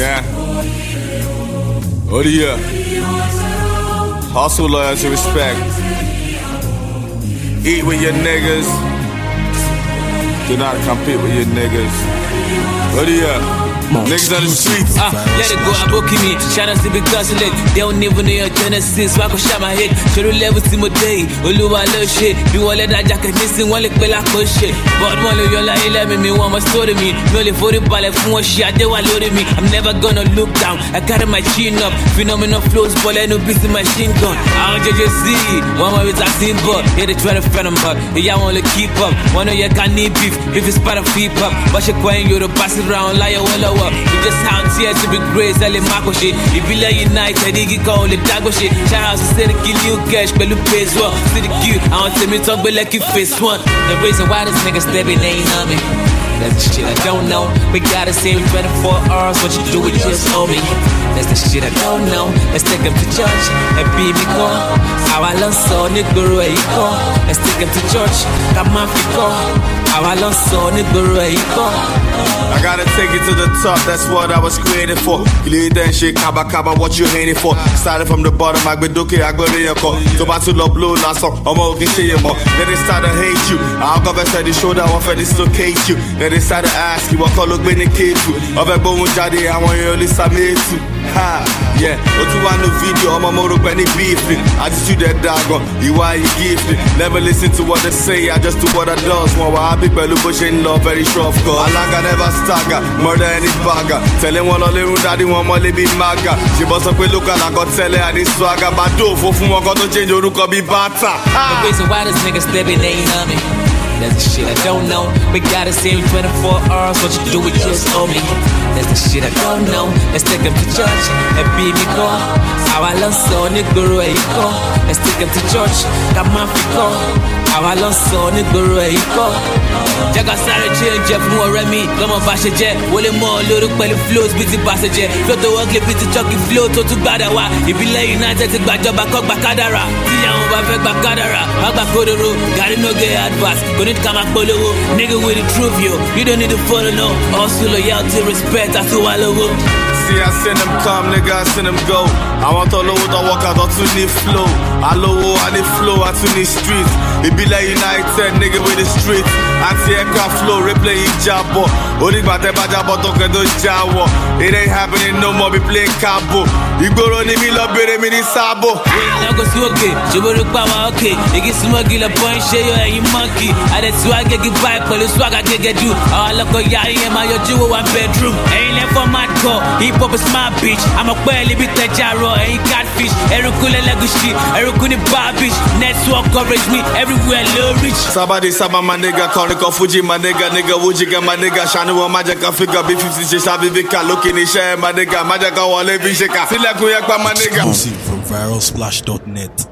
Yeah. What do you? Hustle, loyalty, respect. Eat with your niggas. Do not compete with your niggas. What do you? Niggas on the streets. Let it go, I'm booking me. Shout out to Big Cousin. They don't even know your genesis. So I can shot my head. Show the level to my day. Oluwa love shit. You want let that jacket missing. One lick bella push shit. But one of you like 11 me. One more story me. No only 40 ball from one shit. They want loaded me. I'm never gonna look down. I carry my chin up. Phenomenal flows. But I no busy machine gun. I don't just see. One more with a team but yeah, they try to friend them but yeah, I wanna keep up. One of you can need beef. If it's part of feet up. But she going you to pass it around like a well. We just out here to be great, selling Marco shit. If you like United, they get called the Dago shit. Shout out to say the kill you cash, but look face well. See the cute, I want to me talk, but like you face one. The reason why this nigga stepping ain't on me. That's the shit I don't know. We gotta save 24 hours. What you do with just owe me. That's the shit I don't know. Let's take him to church and be me call. How I learn so nigga where you call. Let's take him to church. Come on, you call. How I learn so nigga where you call. I gotta take it to the top, that's what I was created for. Clear that shit, kaba, what you hating for. Started from the bottom, I go doke, I go there, so back to the blue last song, I'm okay, say more. Then they start to hate you. I'll go back to the shoulder, I want to dislocate you. Then they start to ask you, what color been the kid to? Of a bone jadi, I want you to listen to. Ha, yeah, but you want the video, I'm a motor when they beefing. I just do that dog, you why you gifted. Never listen to what they say, I just do what I do. While I be belly bush in love, very sure of course. I like I never stagger, murder any bagger. Tell him one only daddy one more be maga. She bust up with look and I got tell her and this swagger. But do for fun, I got to change your look or be better. The reason why this nigga stepping ain't on me. That's the shit I don't know. We gotta save 24 hours. What you do with just owe me. That's the shit I don't know. Let's take him to church and be me call. How I learn so nigga where you call. Let's take him to church. Come on, you call. How I learn so nigga where you call. Jaga sáré change fún ọ̀rẹ́ mi. Lọ́mọ bá ṣe jẹ́. Wọlé mọ́ lórí pẹ̀lú flows bí ti bàṣẹ jẹ́. Flow tó wọ́n clip bí ti chucky flow tó tún gbàdá wá. Ìbílẹ̀ United ti gbàjọba kọ́ gbà kádàrà. Tíyàwó bá fẹ́ gbà kádàrà. Má gbà kódòrò. Gàrí no get advice. Kò ní ká máa polówó. Nigga with the truth yo. You don't need to follow no. Hustle, loyalty, respect. Àti wà lówó. See, I send them come, nigga, I send them go. I want all over the walk out, I too need flow. I low, I need flow, I too need streets. It be like United, nigga with the streets. Anti-aircraft flow, replay each job. Only about that bad job, don't get those job. It ain't happening no more, be playing cabo. You go on the middle of me, this sabo. Now go swaggy, Jiburu Power, okay. You get smuggy, the point, share you and you monkey. I let swag get vibe, but the swag I get you. All look at ya, my your jewel, one bedroom. Ain't left for my car. Hip hop is my bitch. I'm a belly bit of Jaro, ain't catfish. Erukule Legushi, Erukuni bar bitch. Network coverage me everywhere, low rich. Sabadi Sama, my nigga, Koniko Fuji, my nigga, Wujiga, my nigga, Shanu, Majaka figure, B50, Shabi Vika, looking in share, my nigga, Majaka, Wale Vishaka. From viralsplash.net.